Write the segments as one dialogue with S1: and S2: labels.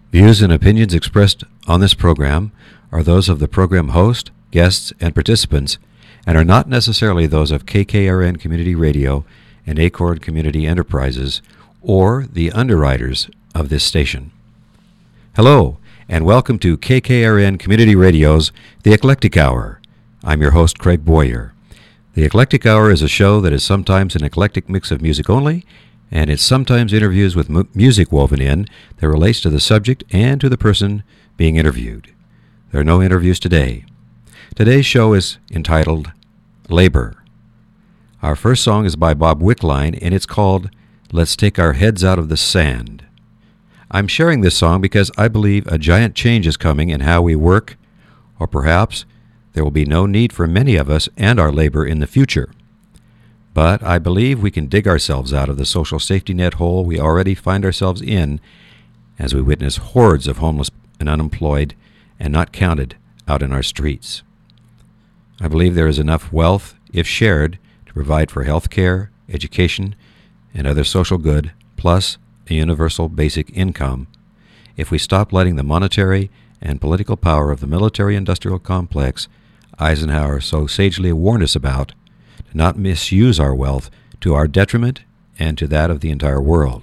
S1: Views and opinions expressed on this program are those of the program host, guests, and participants, and are not necessarily those of KKRN Community Radio and Acorn Community Enterprises or the underwriters of this station. Hello, and welcome to KKRN Community Radio's The Eclectic Hour. I'm your host, Craig Boyer. The Eclectic Hour is a show that is sometimes an eclectic mix of music only, and it's sometimes interviews with music woven in that relates to the subject and to the person being interviewed. There are no interviews today. Today's show is entitled Labor. Our first song is by Bob Wickline, and it's called Let's Take Our Heads Out of the Sand. I'm sharing this song because I believe a giant change is coming in how we work, or perhaps there will be no need for many of us and our labor in the future. But I believe we can dig ourselves out of the social safety net hole we already find ourselves in as we witness hordes of homeless and unemployed and not counted out in our streets. I believe there is enough wealth, if shared, to provide for health care, education, and other social good, plus a universal basic income, if we stop letting the monetary and political power of the military-industrial complex Eisenhower so sagely warned us about to not misuse our wealth to our detriment and to that of the entire world.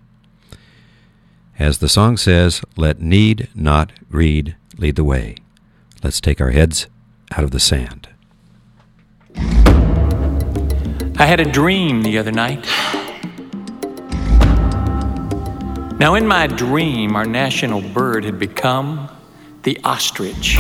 S1: As the song says, let need, not greed, lead the way. Let's take our heads out of the sand.
S2: I had a dream the other night. Now in my dream, our national bird had become the ostrich.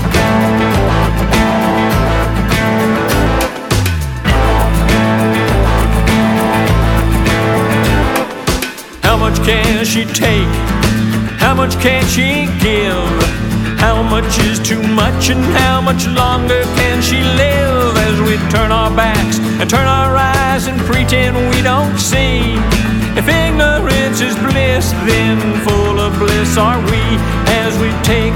S2: How much can she take? How much can she give? How much is too much and how much longer can she live? As we turn our backs and turn our eyes and pretend we don't see. If ignorance is bliss, then full of bliss are we. As we take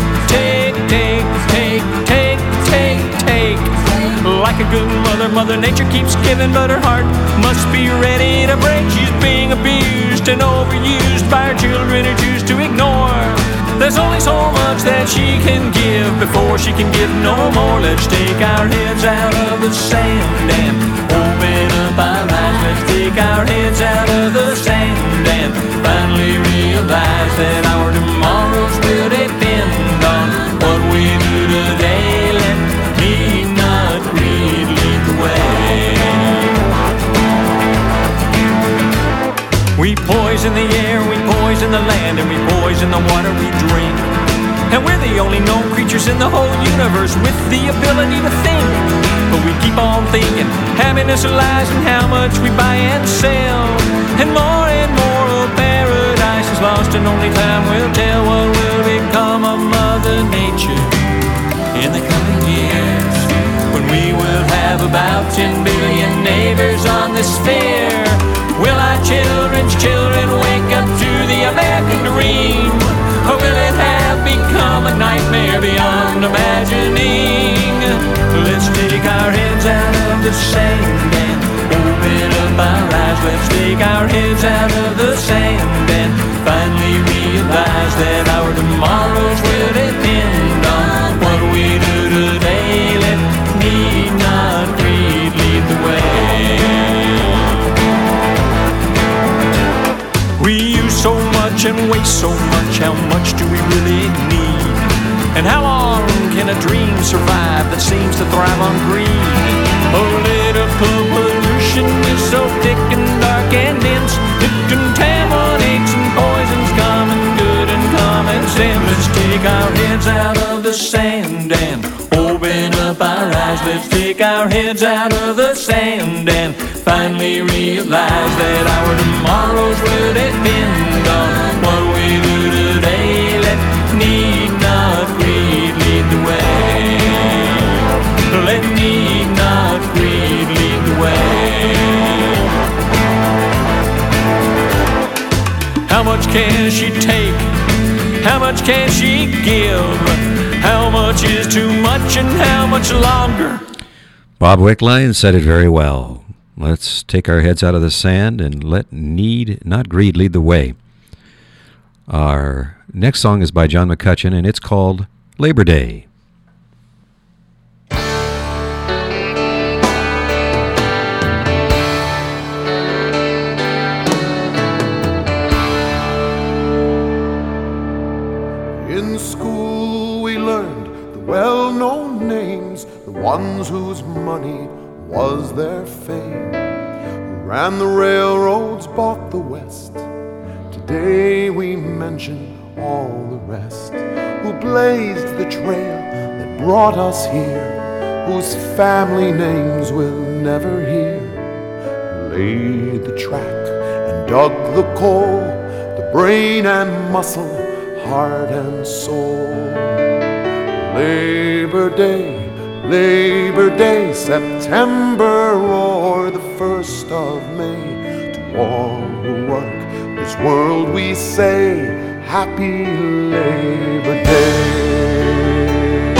S2: like a good mother, Mother Nature keeps giving, but her heart must be ready to break. She's being abused and overused by her children who choose to ignore. There's only so much that she can give before she can give no more. Let's take our heads out of the sand and open up our eyes. Let's take our heads out of the sand and finally realize that our tomorrows will depend on what we do today. Let me not greed lead the way. We poison the air, we poison the land, and we poison the water we drink. And we're the only known creatures in the whole universe with the ability to think. But we keep on thinking happiness lies in how much we buy and sell. And more of paradise is lost, and only time will tell what will become of Mother Nature in the coming years, when we will have about 10 billion neighbors on this sphere. Will our children's children wake up to the American dream? Or will it have become a nightmare beyond imagining? Let's take our heads out of the sand and open up our eyes. Let's take our heads out of the sand and finally realize that our tomorrows will depend on what we do today. Let need not greed lead the way. We use so much and waste so much. How much do we really need? And how long can a dream survive that seems to thrive on greed? Political pollution is so thick and dark and dense. It contaminates and poisons common good and common sense. Let's take our heads out of the sand and open up our eyes. Let's take our heads out of the sand and finally realize that our tomorrows will depend on what we do today. Let need not greed lead the way. Let need not greed lead the way. How much can she take? How much can she give? How much is too much and how much longer?
S1: Bob Wickline said it very well. Let's take our heads out of the sand and let need, not greed, lead the way. Our Next song is by John McCutcheon, and it's called Labor Day.
S3: In school we learned the well-known names, the ones whose money was their fame, who ran the railroads, bought the West. Today we mention all the rest, who blazed the trail that brought us here, whose family names we'll never hear, who laid the track and dug the coal, the brain and muscle, heart and soul. Labor Day, September or the 1st of May, to all who work this world we say, Happy Labor Day.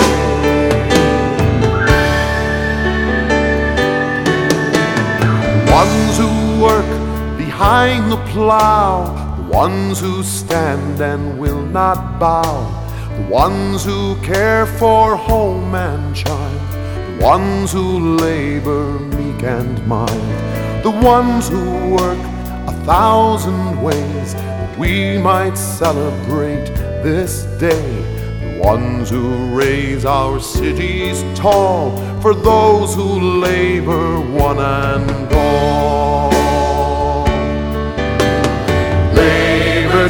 S3: The ones who work behind the plow, the ones who stand and will not bow, the ones who care for home and child, the ones who labor meek and mild, the ones who work 1,000 ways that we might celebrate this day, the ones who raise our cities tall for those who labor one and all. Labor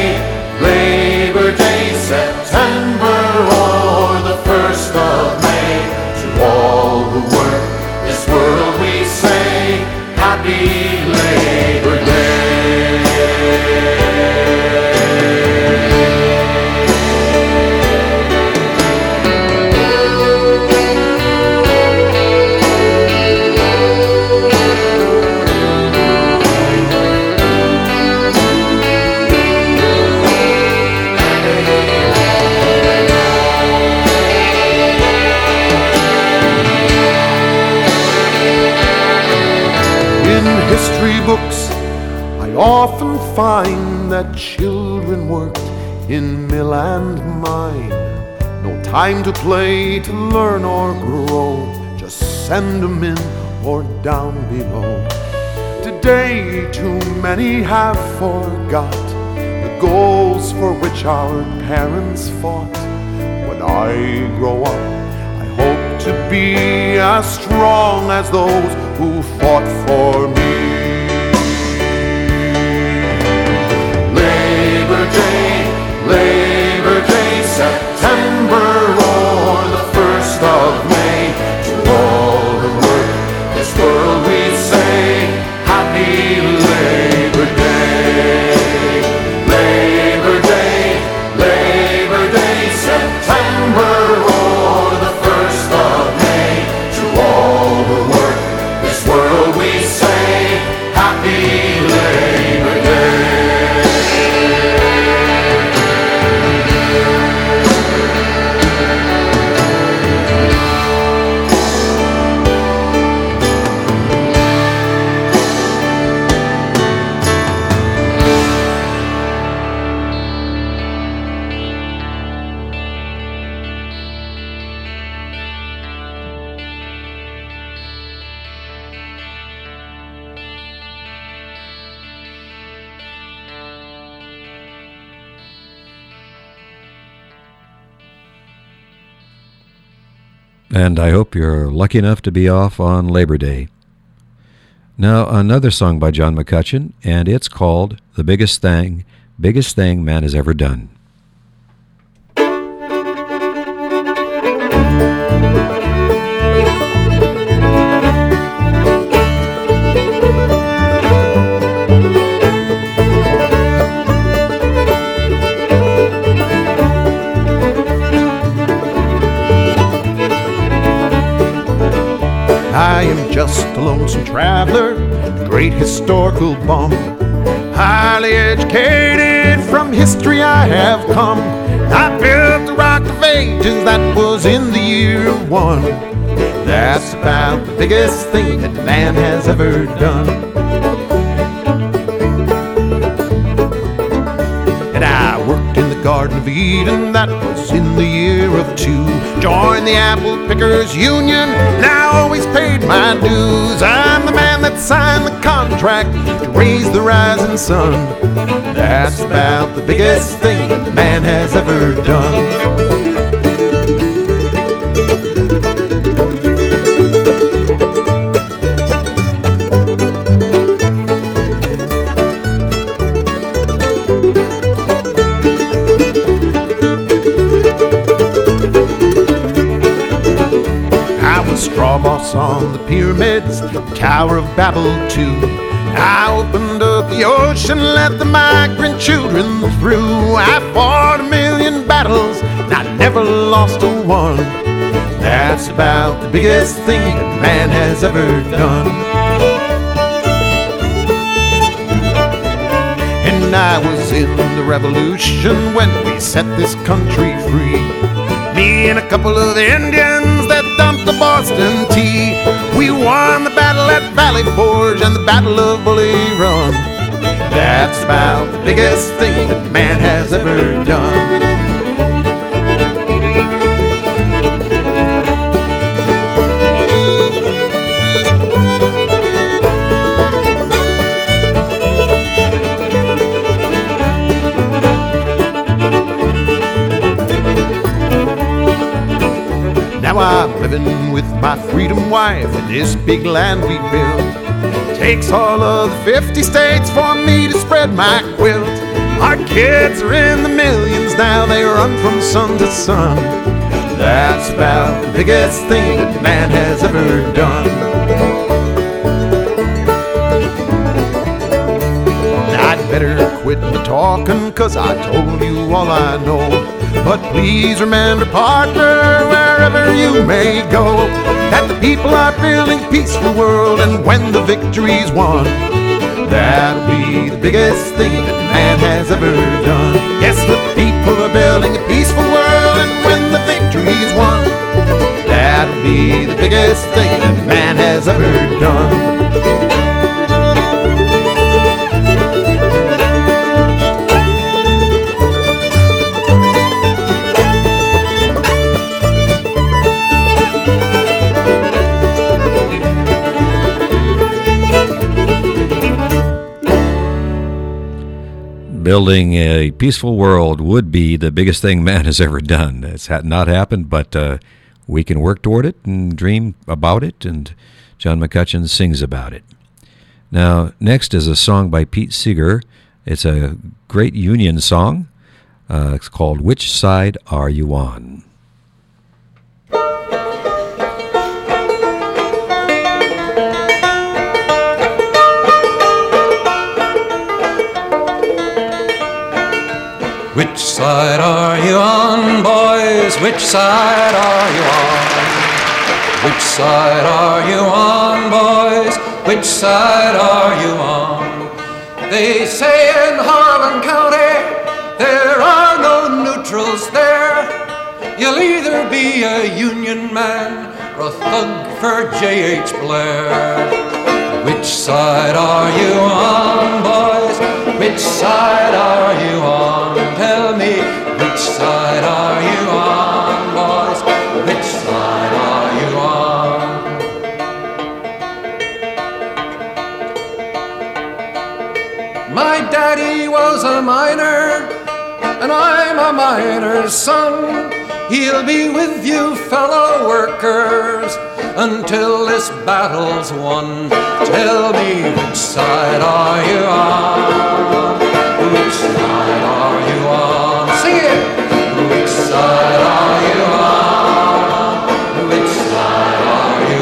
S3: Day, September or the 1st of May, to all who work this world we say, Happy Labor Day. History books, I often find that children worked in mill and mine. No time to play, to learn or grow, just send them in or down below. Today too many have forgot the goals for which our parents fought. When I grow up, I hope to be as strong as those who fought for me. Labor Day, September or the 1st of May, to all who work this world we say, Happy Labor Day. Labor Day, September or the 1st of May, to all who work this world we say, Happy Labor Day.
S1: And I hope you're lucky enough to be off on Labor Day. Now, another song by John McCutcheon, and it's called The Biggest Thing Man Has Ever Done.
S3: I am just a lonesome traveler, a great historical bum. Highly educated, from history I have come. I built the Rock of Ages that was in the year one. That's about the biggest thing that man has ever done. And I worked in the Garden of Eden, that was in the year of 2. Joined the Apple Pickers Union, and I always paid my dues. I'm the man that signed the contract to raise the rising sun. That's about the biggest thing that man has ever done. Straw boss on the pyramids, Tower of Babel too. I opened up the ocean, let the migrant children through. I fought 1,000,000 battles, and I never lost a one. That's about the biggest thing that man has ever done. And I was in the revolution when we set this country free. Me and a couple of the Indians that dumped the Boston Tea. We won the battle at Valley Forge and the Battle of Bull Run. That's about the biggest thing that man has ever done. I'm living with my freedom wife in this big land we built. Takes all of the 50 states for me to spread my quilt. Our kids are in the millions now, they run from sun to sun. That's about the biggest thing that man has ever done. I'd better quit my talking, 'cause I told you all I know. But please remember, partner, wherever you may go, that the people are building a peaceful world, and when the victory's won, that'll be the biggest thing that man has ever done. Yes, the people are building a peaceful world, and when the victory's won, that'll be the biggest thing that man has ever done.
S1: Building a peaceful world would be the biggest thing man has ever done. It's not happened, but we can work toward it and dream about it, and John McCutcheon sings about it. Now, next is a song by Pete Seeger. It's a great Union song. It's called Which Side Are You On?
S4: Which side are you on, boys? Which side are you on? Which side are you on, boys? Which side are you on? They say in Harlan County there are no neutrals there. You'll either be a Union man or a thug for J.H. Blair. Which side are you on, boys? Which side are you on? Tell me, which side are you on, boys? Which side are you on? My daddy was a miner, and I'm a miner's son. He'll be with you, fellow workers, until this battle's won. Tell me, which side are you on? Which side are you on? Sing it! Which side are you on? Which side are you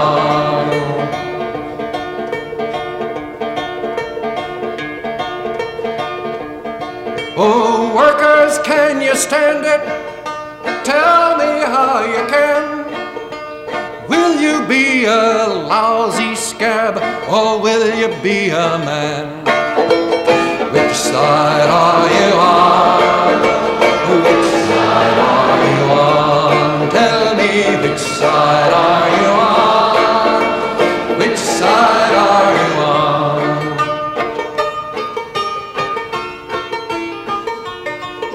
S4: on? Oh, workers, can you stand it? Tell me how you can. Will you be a lousy scab, or will you be a man? Which side are you on? Which side are you on? Tell me, which side are you on? Which side are you on?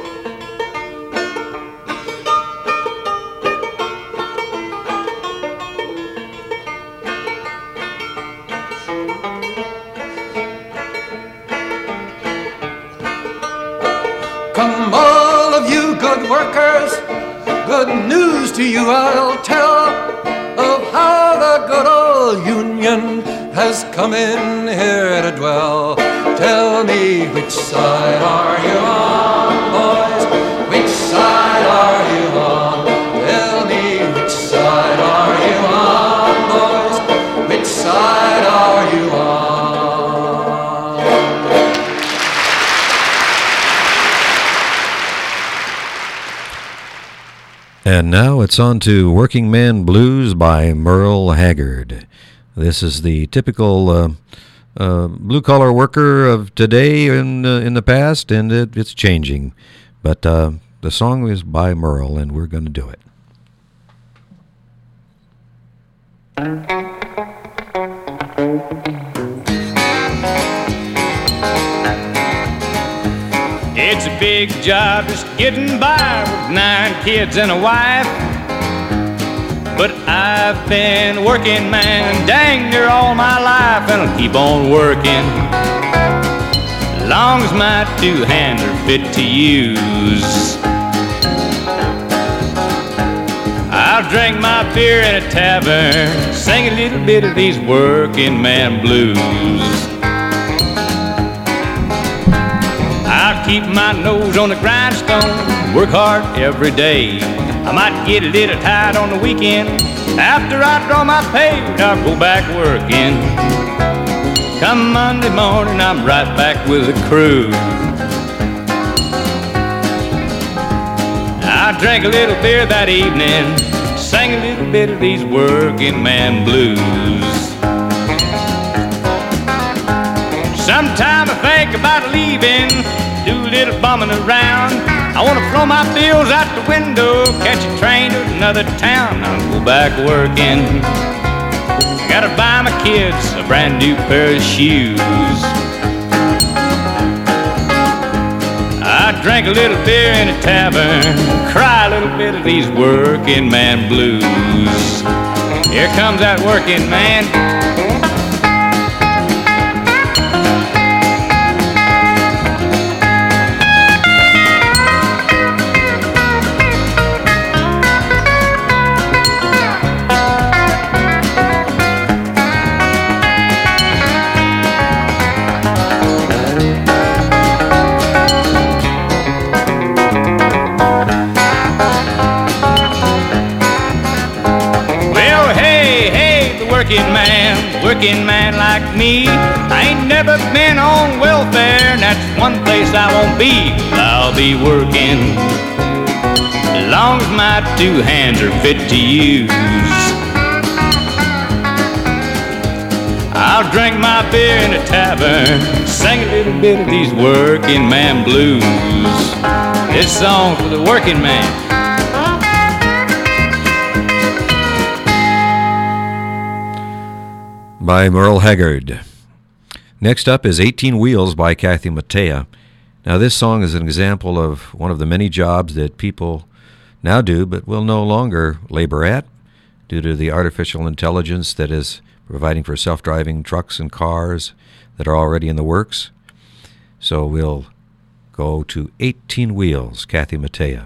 S4: Come all of you good workers, good news to you I'll tell of how the good old Union has come in here to dwell. Tell me, which side are you on, boys? Which side are you on? Tell me, which side are you on, boys? Which side are you on?
S1: And now it's on to Working Man Blues by Merle Haggard. This is the typical blue-collar worker of today and in the past, and it's changing. But the song is by Merle, and we're going to do it.
S2: It's a big job just getting by with 9 kids and a wife. But I've been working, man, dang near all my life, and I'll keep on working long as my 2 hands are fit to use. I'll drink my beer in a tavern, sing a little bit of these working man blues. I'll keep my nose on the grindstone, work hard every day. I might get a little tired on the weekend. After I draw my pay, I'll go back working. Come Monday morning, I'm right back with the crew. I drank a little beer that evening, sang a little bit of these working man blues. Sometime I think about leaving, do a little bumming around. I want to throw my bills out the window, catch a train to another town. I'll go back working. Gotta buy my kids a brand new pair of shoes. I drank a little beer in a tavern, cry a little bit of these working man blues. Here comes that working man. Working man like me, I ain't never been on welfare, and that's one place I won't be. I'll be working as long as my 2 hands are fit to use. I'll drink my beer in a tavern, sing a little bit of these working man blues. This song's for the working man.
S1: By Merle Haggard. Next up is 18 Wheels by Kathy Mattea. Now this song is an example of one of the many jobs that people now do but will no longer labor at due to the artificial intelligence that is providing for self-driving trucks and cars that are already in the works. So we'll go to 18 Wheels, Kathy Mattea.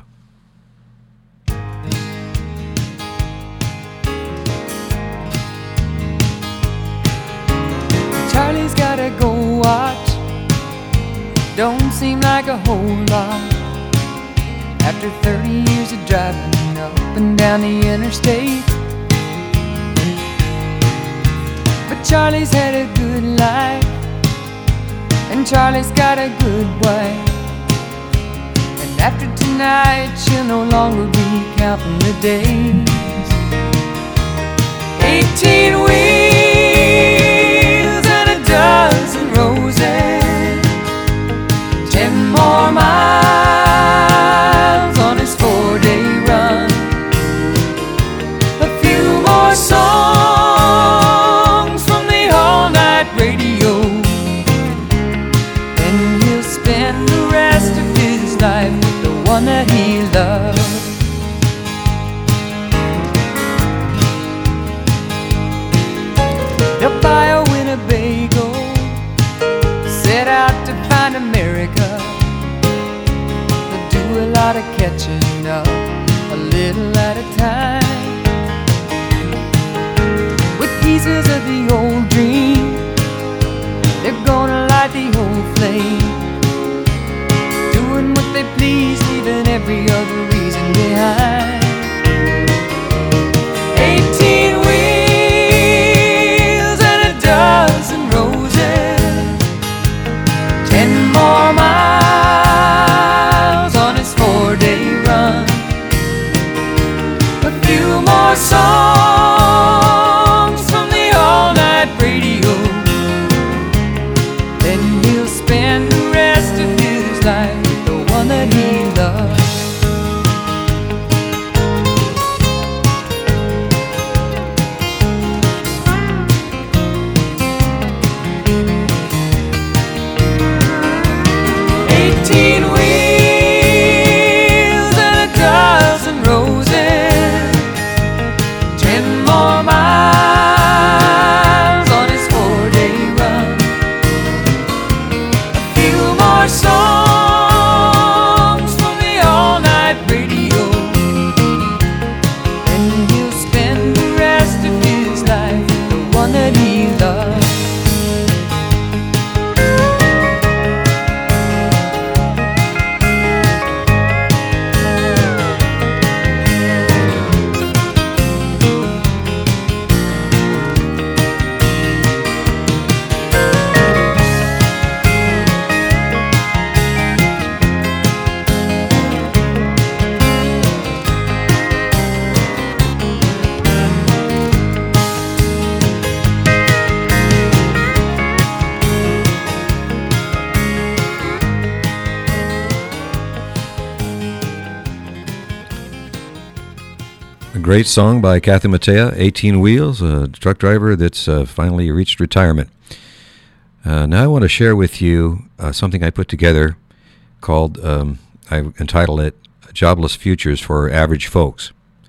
S5: Charlie's gotta go watch, don't seem like a whole lot. After 30 years of driving up and down the interstate, but Charlie's had a good life, and Charlie's got a good wife. And after tonight she'll no longer be counting the days. 18 wheels and a dozen roses, 10 more miles on his 4-day run, a few more songs from the all-night radio, and he'll spend the rest of his life with the one that he loves. They'll buy a Winnebago, set out to find America. lot of catching up, a little at a time, with pieces of the old dream. They're gonna light the old flame, doing what they please, leaving every other reason behind. 18 wheels and a dozen roses, 10 more miles on his 4-day run, a few more songs from the all-night radio, then he'll spend the rest of his life with the one that he loves.
S1: Great song by Kathy Mattea, 18 Wheels, a truck driver that's finally reached retirement. Now I want to share with you something I put together called, I entitled it, Jobless Futures for Average Folks.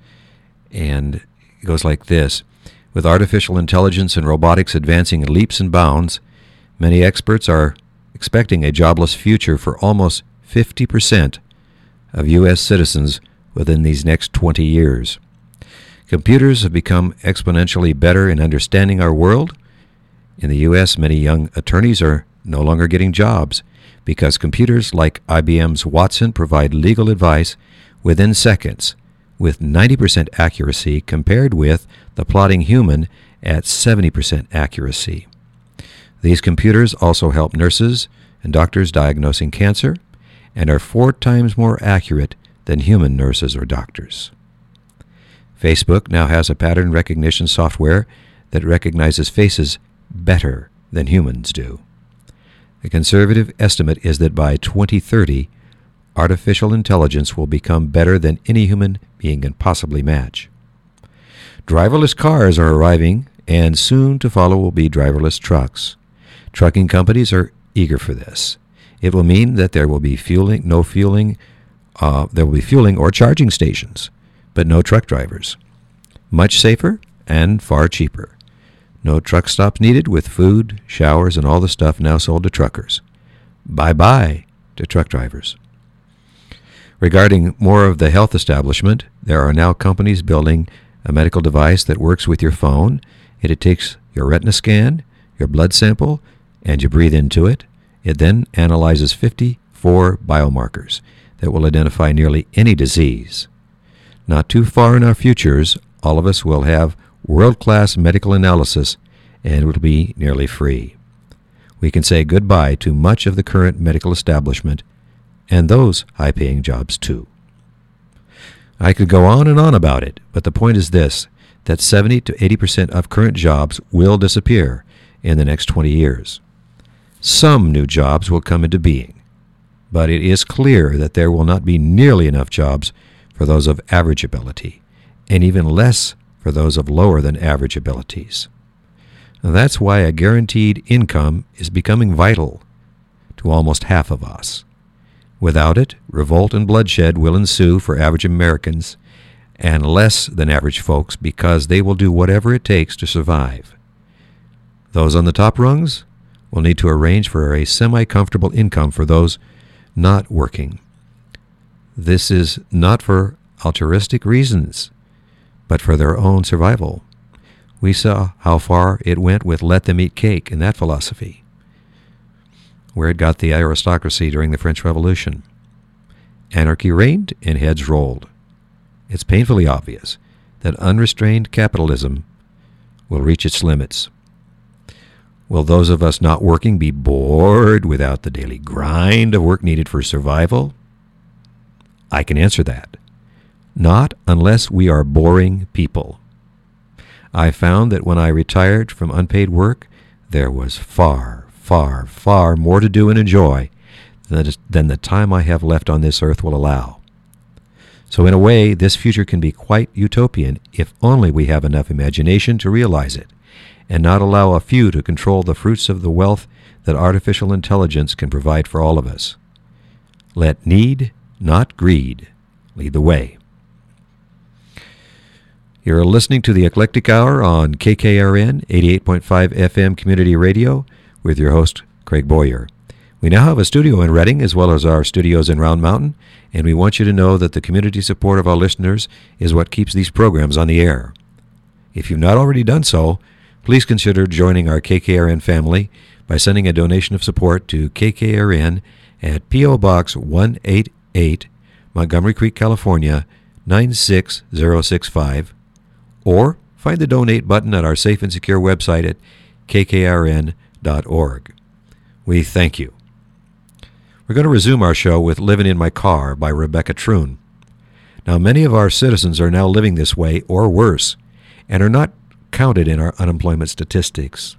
S1: And it goes like this. With artificial intelligence and robotics advancing in leaps and bounds, many experts are expecting a jobless future for almost 50% of U.S. citizens within these next 20 years. Computers have become exponentially better in understanding our world. In the U.S., many young attorneys are no longer getting jobs because computers like IBM's Watson provide legal advice within seconds with 90% accuracy compared with the plodding human at 70% accuracy. These computers also help nurses and doctors diagnosing cancer and are 4 times more accurate than human nurses or doctors. Facebook now has a pattern recognition software that recognizes faces better than humans do. A conservative estimate is that by 2030, artificial intelligence will become better than any human being can possibly match. Driverless cars are arriving, and soon to follow will be driverless trucks. Trucking companies are eager for this. It will mean that there will be fueling or charging stations, but no truck drivers. Much safer and far cheaper. No truck stops needed with food, showers, and all the stuff now sold to truckers. Bye-bye to truck drivers. Regarding more of the health establishment, there are now companies building a medical device that works with your phone. It takes your retina scan, your blood sample, and you breathe into it. It then analyzes 54 biomarkers that will identify nearly any disease. Not too far in our futures, all of us will have world-class medical analysis, and it will be nearly free. We can say goodbye to much of the current medical establishment, and those high-paying jobs too. I could go on and on about it, but the point is this, that 70 to 80% of current jobs will disappear in the next 20 years. Some new jobs will come into being, but it is clear that there will not be nearly enough jobs for those of average ability, and even less for those of lower than average abilities. Now, that's why a guaranteed income is becoming vital to almost half of us. Without it, revolt and bloodshed will ensue for average Americans and less than average folks because they will do whatever it takes to survive. Those on the top rungs will need to arrange for a semi-comfortable income for those not working. This is not for altruistic reasons, but for their own survival. We saw how far it went with let them eat cake in that philosophy, where it got the aristocracy during the French Revolution. Anarchy reigned and heads rolled. It's painfully obvious that unrestrained capitalism will reach its limits. Will those of us not working be bored without the daily grind of work needed for survival? I can answer that. Not unless we are boring people. I found that when I retired from unpaid work, there was far, far, far more to do and enjoy than the time I have left on this earth will allow. So in a way, this future can be quite utopian if only we have enough imagination to realize it, and not allow a few to control the fruits of the wealth that artificial intelligence can provide for all of us. Let need, not greed, lead the way. You're listening to the Eclectic Hour on KKRN 88.5 FM Community Radio with your host, Craig Boyer. We now have a studio in Reading as well as our studios in Round Mountain, and we want you to know that the community support of our listeners is what keeps these programs on the air. If you've not already done so, please consider joining our KKRN family by sending a donation of support to KKRN at P.O. Box 188, Montgomery Creek, California, 96065, or find the donate button at our safe and secure website at kkrn.org. We thank you. We're going to resume our show with Living in My Car by Rebecca Troon. Now, many of our citizens are now living this way or worse and are not counted in our unemployment statistics.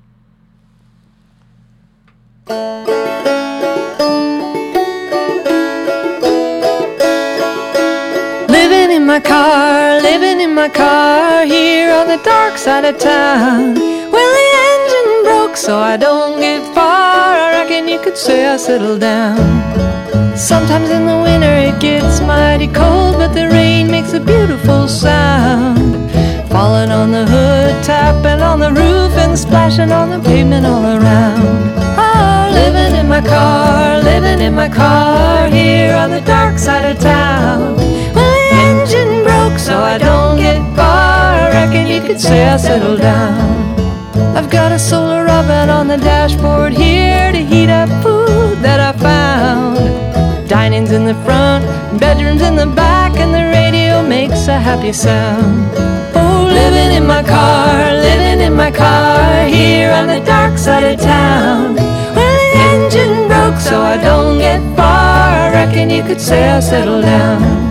S5: Living in my car, here on the dark side of town. Well, the engine broke, so I don't get far. I reckon you could say I settled down. Sometimes in the winter it gets mighty cold, but the rain makes a beautiful sound, falling on the hood, tapping on the roof, and splashing on the pavement all around. Oh, living in my car, here on the dark side of town. Engine broke, so I don't get far. I reckon you could say I settled down. I've got a solar oven on the dashboard here to heat up food that I found. Dining's in the front, bedroom's in the back, and the radio makes a happy sound. Oh, living in my car, here on the dark side of town. Well, the engine broke, so I don't get far. I reckon you could say I settled down.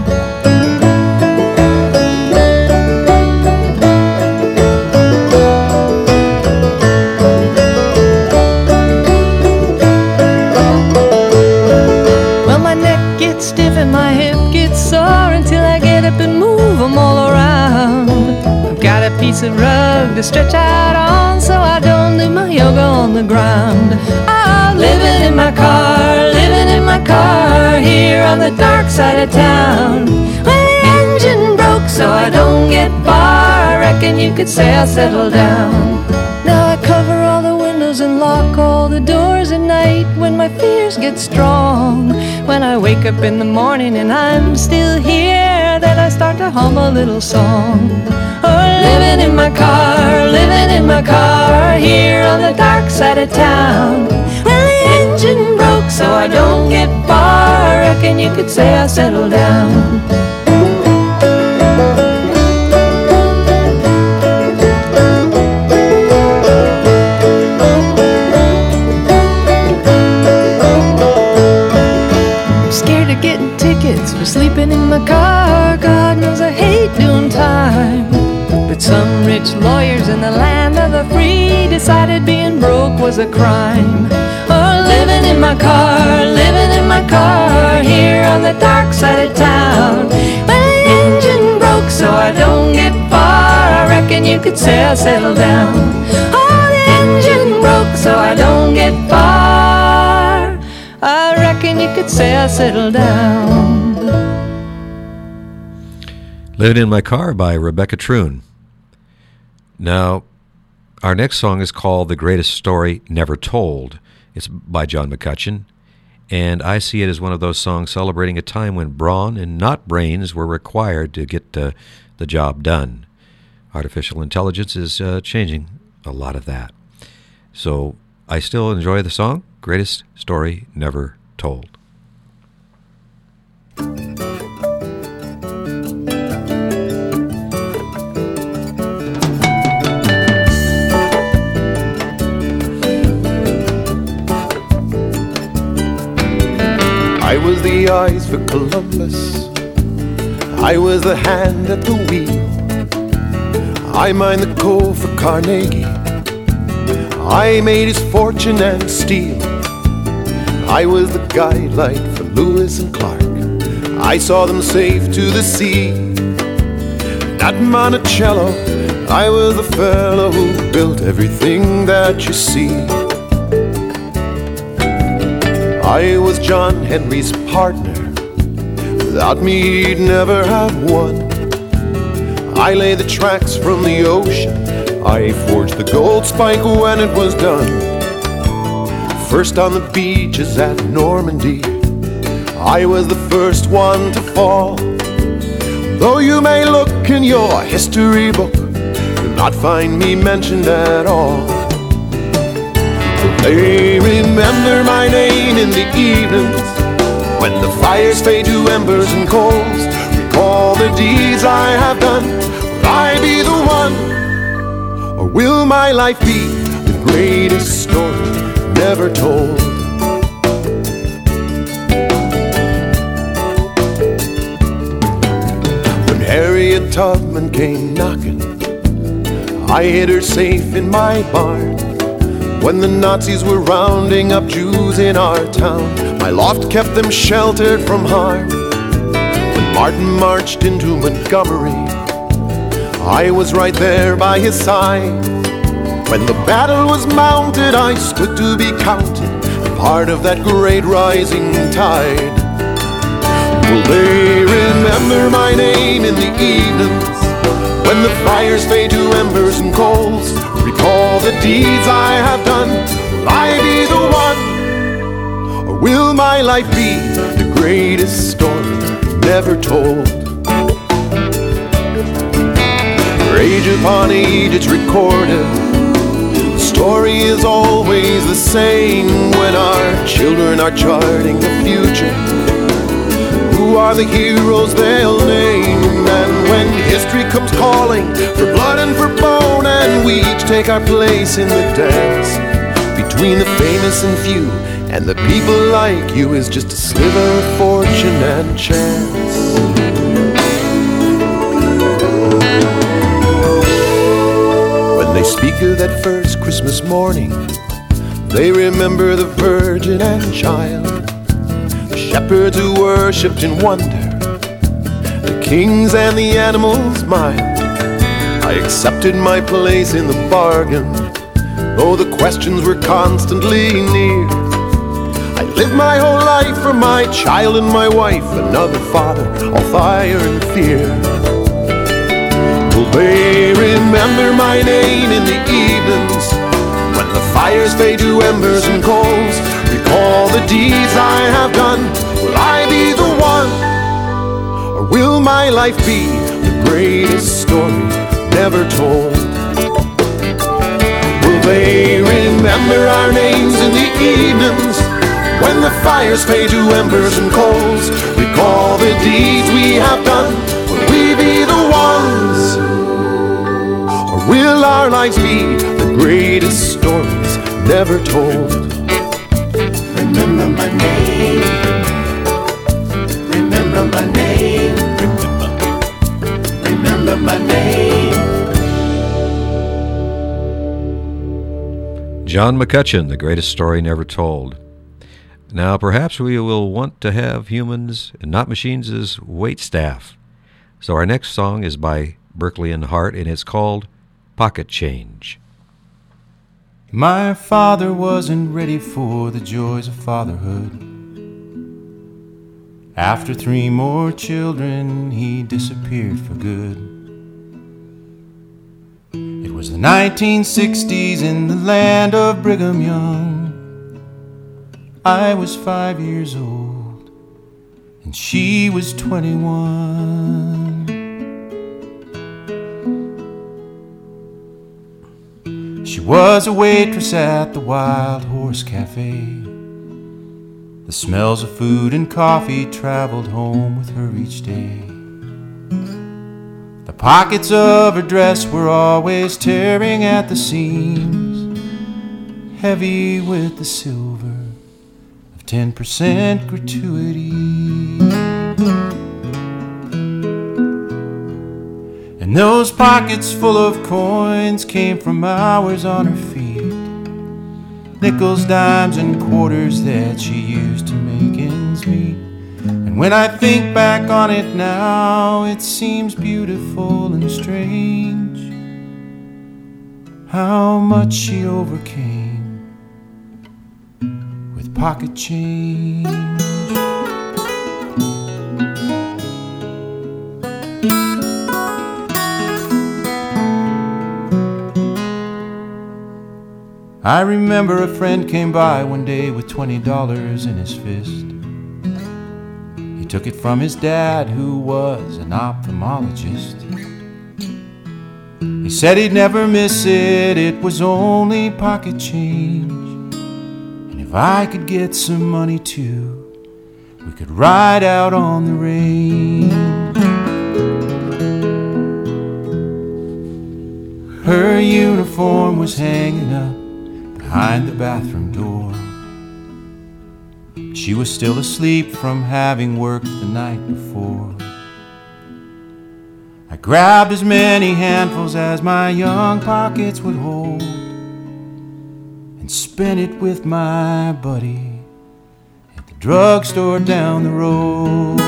S5: Stiff and my hip gets sore until I get up and move them all around. I've got a piece of rug to stretch out on, so I don't do my yoga on the ground. I'm living in my car, here on the dark side of town. Well, the engine broke, so I don't get far. I reckon you could say I settled down. Now I cover all the windows and lock all the doors at night when my fears get strong. When I wake up in the morning and I'm still here, then I start to hum a little song. Oh, living in my car, here on the dark side of town. Well, the engine broke, so I don't get far. I reckon you could say I settled down. For sleeping in my car, God knows I hate doing time. But some rich lawyers in the land of the free decided being broke was a crime. Oh, living in my car, here on the dark side of town. Well, the engine broke, so I don't get far. I reckon you could say I settled down. Oh, the engine broke, so I don't get far. I reckon you could say I settled down.
S1: Living in My Car by Rebecca Troon. Now, our next song is called The Greatest Story Never Told. It's by John McCutcheon, And I see it as one of those songs celebrating a time when brawn and not brains were required to get the job done. Artificial intelligence is changing a lot of that. So I still enjoy the song, Greatest Story Never Told.
S3: I was the eyes for Columbus, I was the hand at the wheel, I mined the coal for Carnegie, I made his fortune and steel. I was the guidelight for Lewis and Clark, I saw them safe to the sea. And at Monticello, I was the fellow who built everything that you see. I was John Henry's partner, without me he'd never have won. I laid the tracks from the ocean, I forged the gold spike when it was done. First on the beaches at Normandy, I was the first one to fall. Though you may look in your history book, you'll not find me mentioned at all. They remember my name in the evenings, when the fires fade to embers and coals. Recall the deeds I have done. Will I be the one, or will my life be the greatest story never told? When Harriet Tubman came knocking, I hid her safe in my barn. When the Nazis were rounding up Jews in our town, my loft kept them sheltered from harm. When Martin marched into Montgomery, I was right there by his side. When the battle was mounted, I stood to be counted, part of that great rising tide. Will they remember my name in the evenings, when the fires fade to embers and coals? Recall the deeds I have done. Will I be the one, or will my life be the greatest story never told? For age upon age it's recorded, the story is always the same. When our children are charting the future, who are the heroes they'll name? And when history comes calling for blood and for bone, and we each take our place in the dance, between the famous and few and the people like you is just a sliver of fortune and chance. When they speak of that first Christmas morning, they remember the Virgin and Child, shepherds who worshipped in wonder, the kings and the animals mild. I accepted my place in the bargain, though the questions were constantly near. I lived my whole life for my child and my wife, another father, all fire and fear. Will they remember my name in the evenings, when the fires fade to embers and coals? Recall the deeds I have done. Will I be the one, or will my life be the greatest story never told? Will they remember our names in the evenings, when the fires fade to embers and coals? Recall the deeds we have done. Will we be the ones, or will our lives be the greatest stories never told? Remember my name, remember my name, remember my name.
S1: John McCutcheon, The Greatest Story Never Told. Now, perhaps we will want to have humans and not machines as wait staff. So our next song is by Berkeley and Hart, and it's called Pocket Change.
S6: My father wasn't ready for the joys of fatherhood. After 3 more children, he disappeared for good. It was the 1960s in the land of Brigham Young. I was 5 years old and she was 21. She was a waitress at the Wild Horse Cafe. The smells of food and coffee traveled home with her each day. The pockets of her dress were always tearing at the seams, heavy with the silver of 10% gratuity. And those pockets full of coins came from hours on her feet, nickels, dimes, and quarters that she used to make ends meet. And when I think back on it now, it seems beautiful and strange how much she overcame with pocket change. I remember a friend came by one day with $20 in his fist. He took it from his dad, who was an ophthalmologist. He said he'd never miss it, it was only pocket change. And if I could get some money too, we could ride out on the range. Her uniform was hanging up behind the bathroom door. She was still asleep from having worked the night before. I grabbed as many handfuls as my young pockets would hold and spent it with my buddy at the drugstore down the road.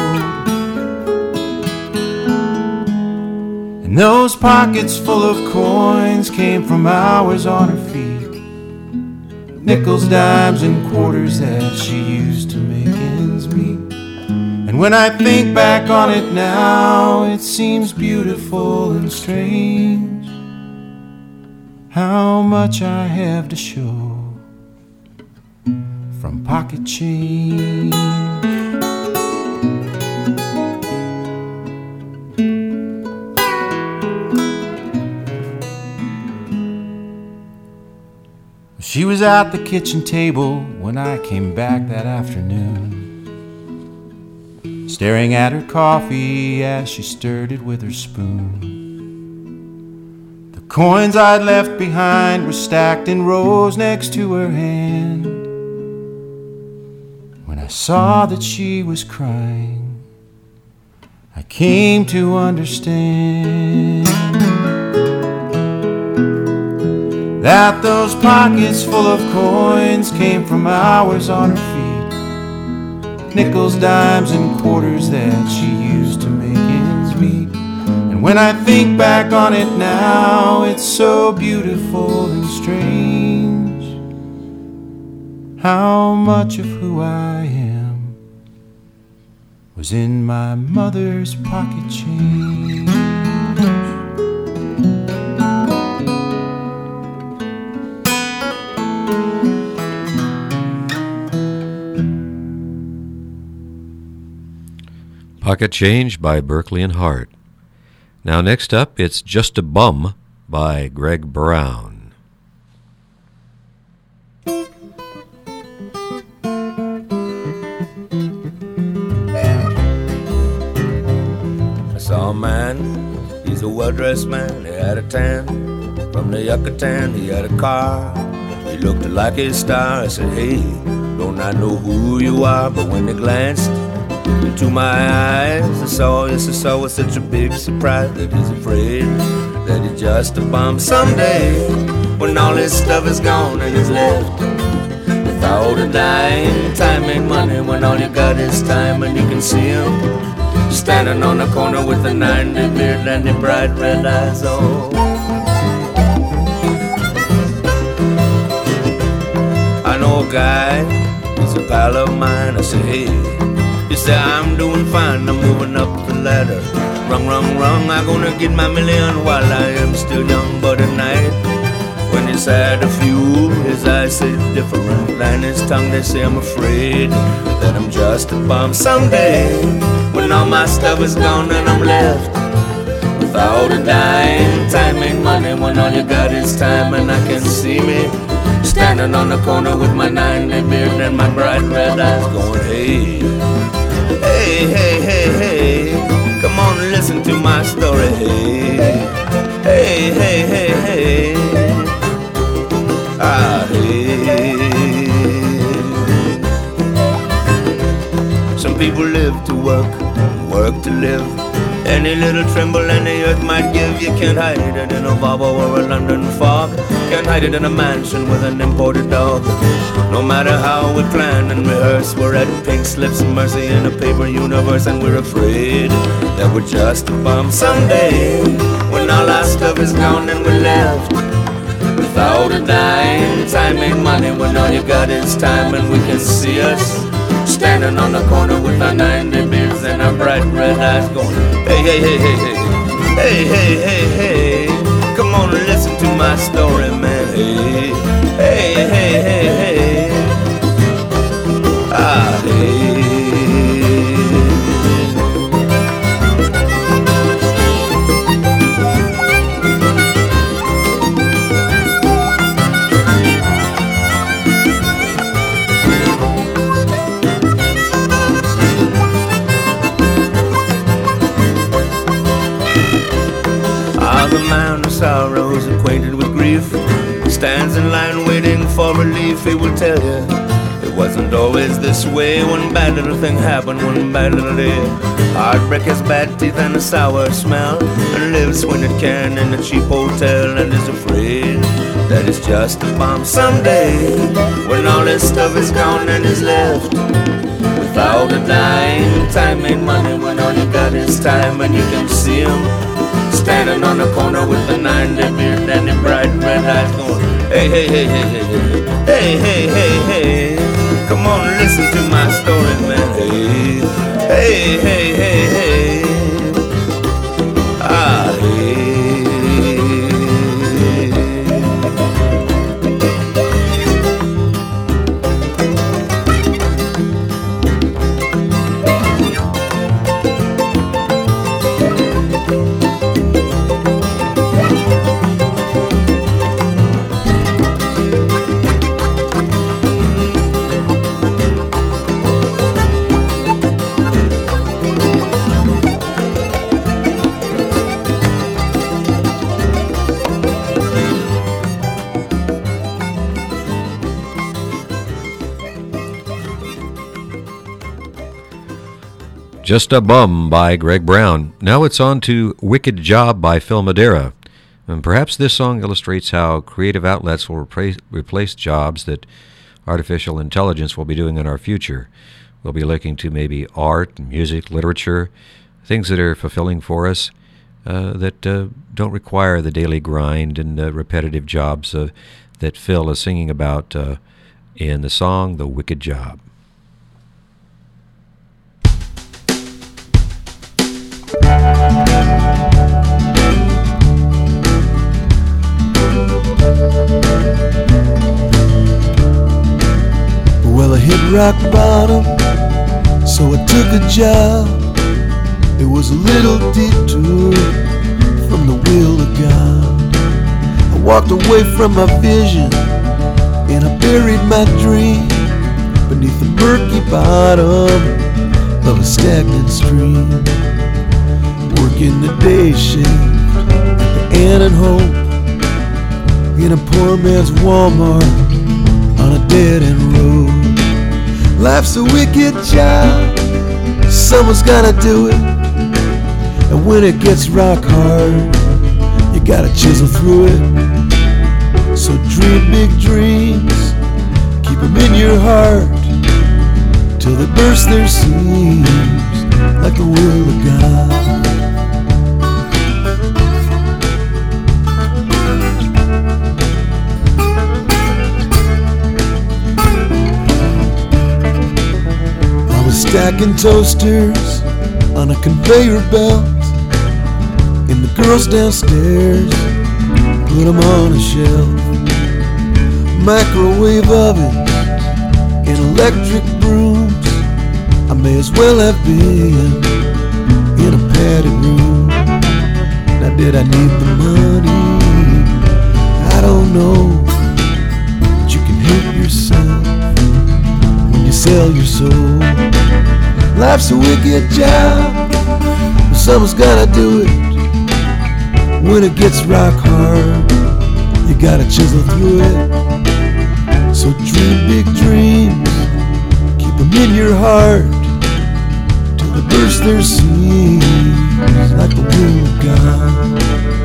S6: And those pockets full of coins came from hours on her feet, nickels, dimes, and quarters that she used to make ends meet. And when I think back on it now, it seems beautiful and strange how much I have to show from pocket change. She was at the kitchen table when I came back that afternoon, staring at her coffee as she stirred it with her spoon. The coins I'd left behind were stacked in rows next to her hand. When I saw that she was crying, I came to understand that those pockets full of coins came from hours on her feet, nickels, dimes, and quarters that she used to make ends meet. And when I think back on it now, it's so beautiful and strange how much of who I am was in my mother's pocket change.
S1: Pocket Change by Berkeley and Hart. Now next up, it's Just a Bum by Greg Brown.
S7: I saw a man, he's a well-dressed man, he had a tan from the Yucatan, he had a car, he looked like a star. I said, hey, don't I know who you are? But when they glanced into my eyes, I saw with such a big surprise that he's afraid that he's just a bum. Someday, when all his stuff is gone and he's left without a dime, time ain't money when all you got is time. And you can see him standing on the corner with a 90 beard and the bright red eyes. Oh, I know a guy, he's a pal of mine. I say, hey, he said, I'm doing fine, I'm moving up the ladder. Rung, I'm gonna get my million while I am still young. But at night, when he He's had a few, his eyes say different, and his tongue they say I'm afraid that I'm just a bum someday. When all my stuff is gone and I'm left without a dime. Time ain't money when all you got is time, and I can see me standing on the corner with my 90 beard and my bright red eyes going, hey, hey, hey, hey, hey, come on and listen to my story, hey, hey, hey, hey, hey, ah, hey. Some people live to work, work to live. Any little tremble and the earth might give. You can't hide it in a Volvo or a London fog. Can't hide it in a mansion with an imported dog. No matter how we plan and rehearse, we're at pink slips and mercy in a paper universe, and we're afraid that we're just a bum someday. When all our stuff is gone and we're left without a dime. Time ain't money when all you got is time, and we can see us standing on the corner with our 90 beers and our bright red eyes going, hey, hey, hey, hey, hey, hey, hey, hey, hey, come on and listen to my story, man, hey, hey, hey, hey, hey, ah, hey. Sorrows acquainted with grief stands in line waiting for relief. He will tell you it wasn't always this way. One bad little thing happened one bad little day. Heartbreak has bad teeth and a sour smell, and lives when it can in a cheap hotel, and is afraid that it's just a bomb someday. When all his stuff is gone and is left without a dime. Time ain't money when all you got is time, and you can see him standing on the corner with the 90 beard and the bright red eyes going, hey, hey, hey, hey, hey, hey, hey, hey, hey, come on and listen to my story, man, hey, hey, hey, hey, hey, ah, hey.
S1: Just a Bum by Greg Brown. Now it's on to Wicked Job by Phil Madeira. And perhaps this song illustrates how creative outlets will replace jobs that artificial intelligence will be doing in our future. We'll be looking to maybe art, music, literature, things that are fulfilling for us, that don't require the daily grind and repetitive jobs that Phil is singing about in the song The Wicked Job.
S6: Well, I hit rock bottom, so I took a job. It was a little detour from the will of God. I walked away from my vision and I buried my dream beneath the murky bottom of a stagnant stream. Working the day shift at the Ann and Hope, in a poor man's Walmart on a dead-end road. Life's a wicked job, someone's gotta do it, and when it gets rock hard, you gotta chisel through it. So dream big dreams, keep them in your heart, till they burst their seams like the will of God. Stacking toasters on a conveyor belt, and the girls downstairs put them on a shelf. microwave ovens and electric brooms. I may as well have been in a padded room. Now did I need the money? I don't know. But you can hate yourself when you sell your soul. Life's a wicked job, but someone's gotta do it. When it gets rock hard, you gotta chisel through it. So dream big dreams, keep them in your heart, till they burst their seams like the will of God.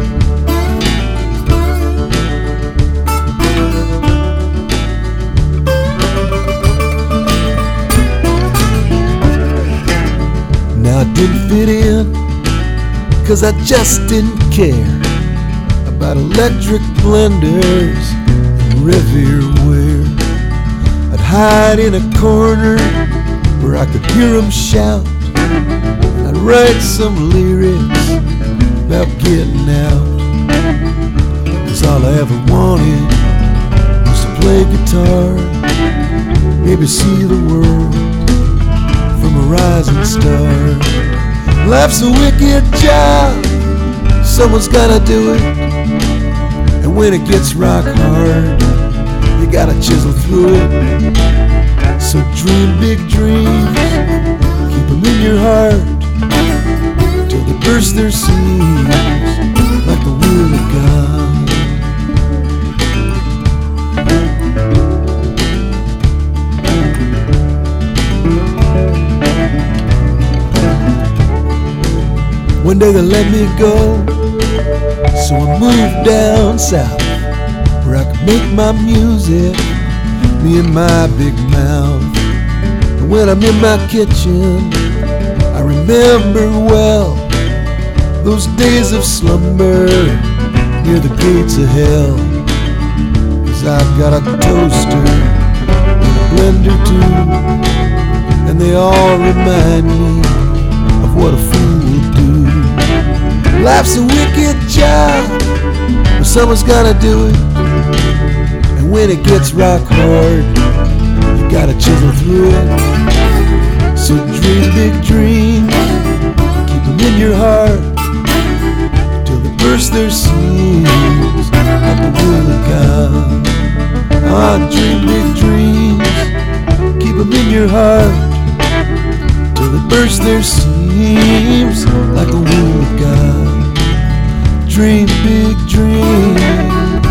S6: Now I didn't fit in, 'cause I just didn't care about electric blenders and Revere wear. I'd hide in a corner where I could hear them shout. I'd write some lyrics about getting out, 'cause all I ever wanted was to play guitar, maybe see the world from a rising star. Life's a wicked job, someone's gotta do it. And when it gets rock hard, you gotta chisel through it. So dream big dreams, keep them in your heart, till they burst their seams like the will of God. One day they let me go, so I moved down south, where I could make my music, me and my big mouth. And when I'm in my kitchen, I remember well those days of slumber near the gates of hell. 'Cause I've got a toaster and a blender too, and they all remind me of what a fool will do. Life's a wicked job, but someone's gotta do it. And when it gets rock hard, you gotta chisel through it. So dream big dreams, keep them in your heart, till they burst their seams like the will of God. Ah, dream big dreams, keep them in your heart, till they burst their seams like the will of God. Dream big dreams.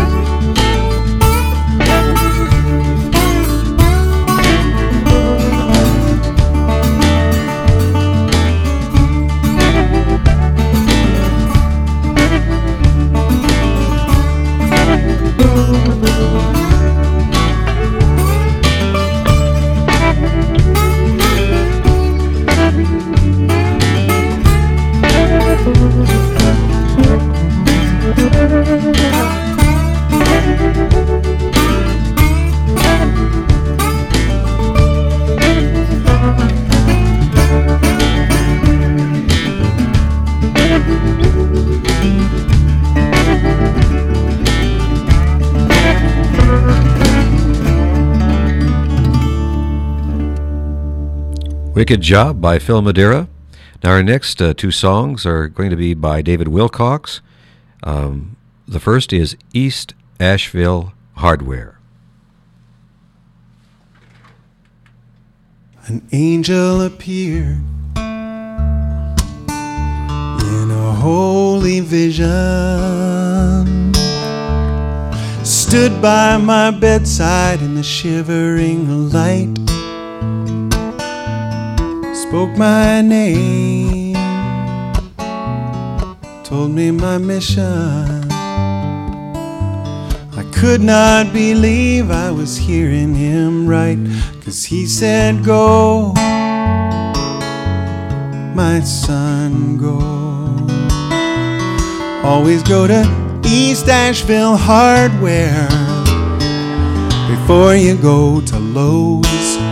S1: Wicked Job by Phil Madeira. Now our next two songs are going to be by David Wilcox. The first is East Asheville Hardware.
S6: An angel appeared in a holy vision, stood by my bedside in the shivering light, spoke my name, told me my mission. I could not believe I was hearing him right, 'cause he said, "Go, my son, go. Always go to East Asheville Hardware before you go to Lowe's."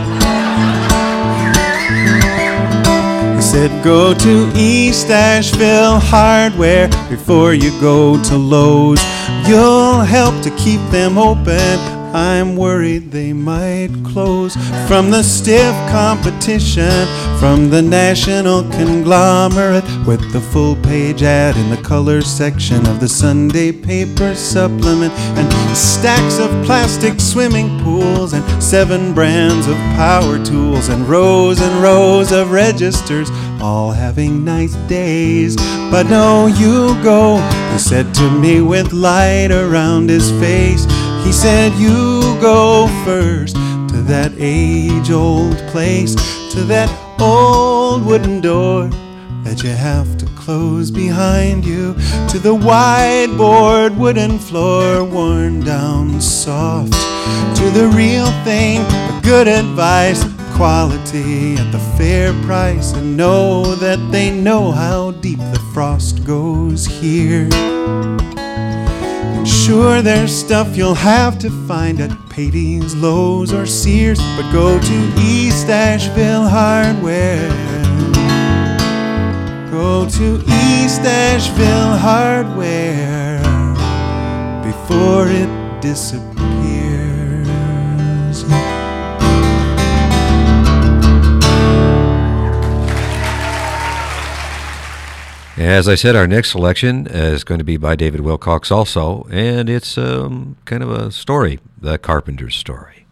S6: Said, "Go to East Asheville Hardware before you go to Lowe's. You'll help to keep them open I'm worried they might close from the stiff competition from the national conglomerate with the full-page ad in the color section of the Sunday paper supplement and stacks of plastic swimming pools and 7 brands of power tools and rows of registers all having nice days. But no, you go, he said to me with light around his face. He said, you go first to that age-old place, to that old wooden door that you have to close behind you, to the whiteboard wooden floor worn down soft, to the real thing, the good advice, quality at the fair price, and know that they know how deep the frost goes here. Sure, there's stuff you'll have to find at Patey's, Lowe's, or Sears, but go to East Asheville Hardware. Go to East Asheville Hardware before it disappears.
S1: As I said, our next selection is going to be by David Wilcox also, and it's kind of a story, the Carpenter's story.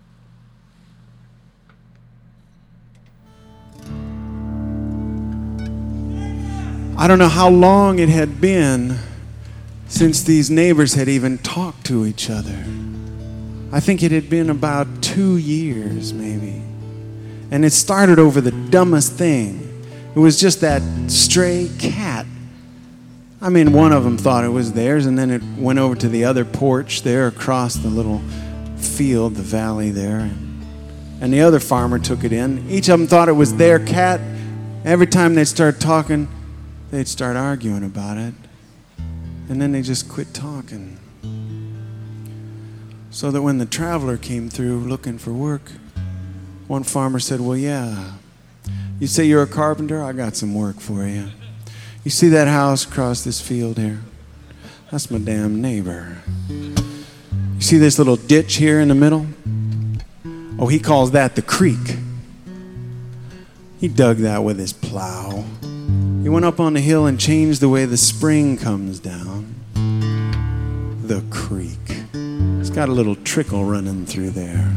S6: I don't know how long it had been since these neighbors had even talked to each other. I think it had been about 2 years, maybe. And it started over the dumbest thing. It was just that stray cat. I mean, one of them thought it was theirs, and then it went over to the other porch there across the little field, the valley there. And the other farmer took it in. Each of them thought it was their cat. Every time they'd start talking, they'd start arguing about it. And then they just quit talking. So that when the traveler came through looking for work, one farmer said, well, yeah, you say you're a carpenter? I got some work for you. You see that house across this field here? That's my damn neighbor. You see this little ditch here in the middle? Oh, he calls that the creek. He dug that with his plow. He went up on the hill and changed the way the spring comes down. The creek. It's got a little trickle running through there.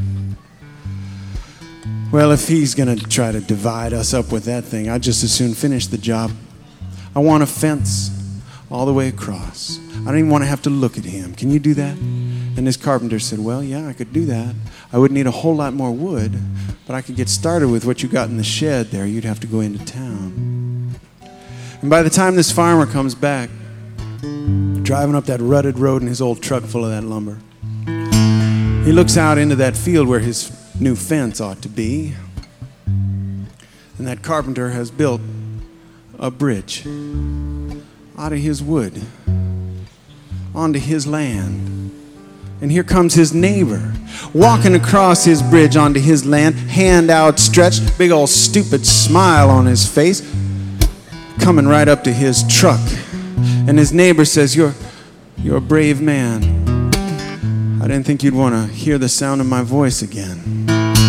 S6: Well, if he's going to try to divide us up with that thing, I'd just as soon finish the job. I want a fence all the way across. I don't even want to have to look at him. Can you do that? And this carpenter said, well, yeah, I could do that. I would need a whole lot more wood, but I could get started with what you got in the shed there. You'd have to go into town. And by the time this farmer comes back, driving up that rutted road in his old truck full of that lumber, he looks out into that field where his new fence ought to be. And that carpenter has built a bridge out of his wood onto his land. And here comes his neighbor walking across his bridge onto his land, hand outstretched, big old stupid smile on his face, coming right up to his truck. And his neighbor says, you're a brave man. I didn't think you'd want to hear the sound of my voice again.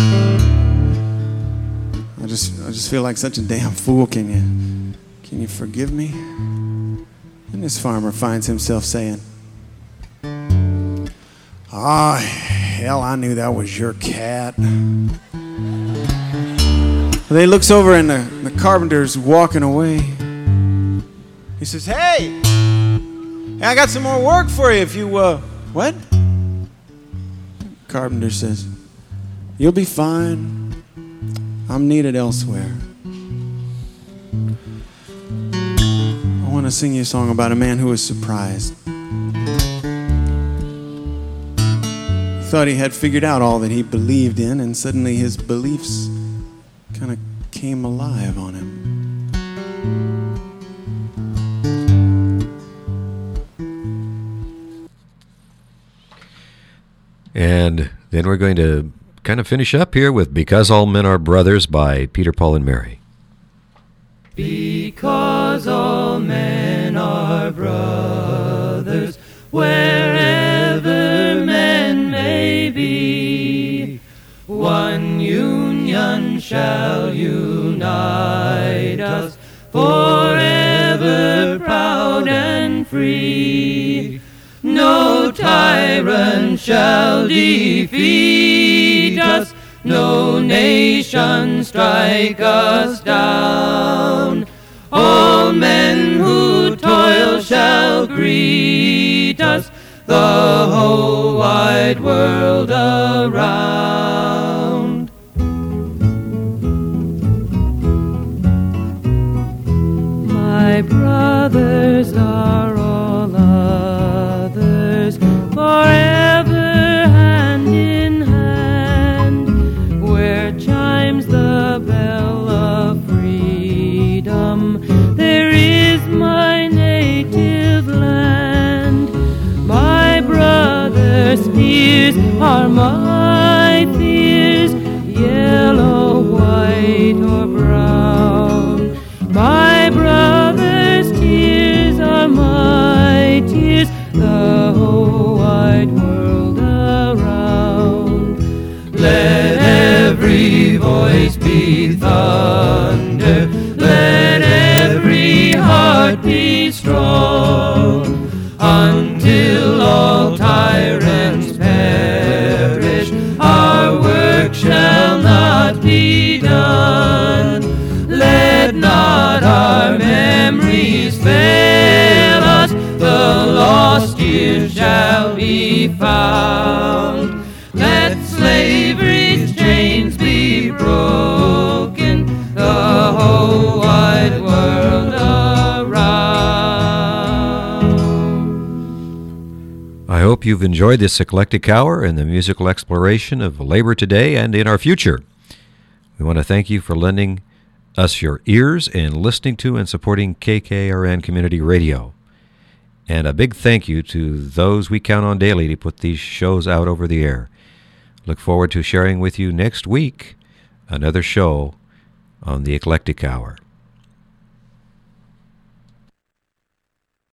S6: I just feel like such a damn fool. Can you forgive me? And this farmer finds himself saying, ah, hell, I knew that was your cat. Well, he looks over and the carpenter's walking away. He says, hey, I got some more work for you if you, what? Carpenter says, you'll be fine. I'm needed elsewhere. I want to sing you a song about a man who was surprised. He thought he had figured out all that he believed in, and suddenly his beliefs kind of came alive on him.
S1: And then we're going to kind of finish up here with Because All Men Are Brothers by Peter, Paul, and Mary.
S8: Because all men are brothers, wherever men may Navy. One union shall unite us, forever proud and free. No tyrant shall defeat us, no nation strike us down. All men who toil shall greet us, the whole wide world around. My brothers are all others, forever hand in hand, where chimes the bell of freedom, there is my native land. My brothers' fears are my fears, yellow, white, or brown. My brothers' tears are my tears, the whole wide world around. Let every voice be thunder, let every heart be strong, until all tyrants perish, our work shall not be done. Let not our memories fail us, the lost years shall be found. Let slavery's chains be broken, the whole wide world around.
S1: I hope you've enjoyed this eclectic hour and the musical exploration of labor today and in our future. We want to thank you for lending us your ears and listening to and supporting KKRN Community Radio. And a big thank you to those we count on daily to put these shows out over the air. Look forward to sharing with you next week another show on the Eclectic Hour.